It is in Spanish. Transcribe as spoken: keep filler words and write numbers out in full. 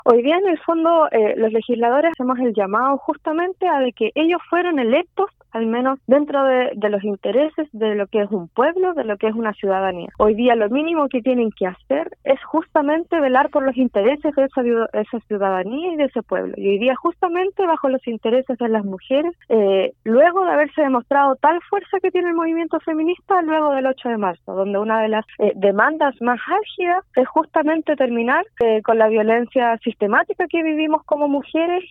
Hoy día, en el fondo, eh, los legisladores hacemos el llamado justamente a de que ellos fueron electos, al menos dentro de, de los intereses de lo que es un pueblo, de lo que es una ciudadanía. Hoy día lo mínimo que tienen que hacer es justamente velar por los intereses de esa, esa ciudadanía y de ese pueblo. Y hoy día justamente bajo los intereses de las mujeres, eh, luego de haberse demostrado tal fuerza que tiene el movimiento feminista, luego del ocho de marzo, donde una de las eh, demandas más álgidas es justamente terminar eh, con la violencia sistemática que vivimos como mujeres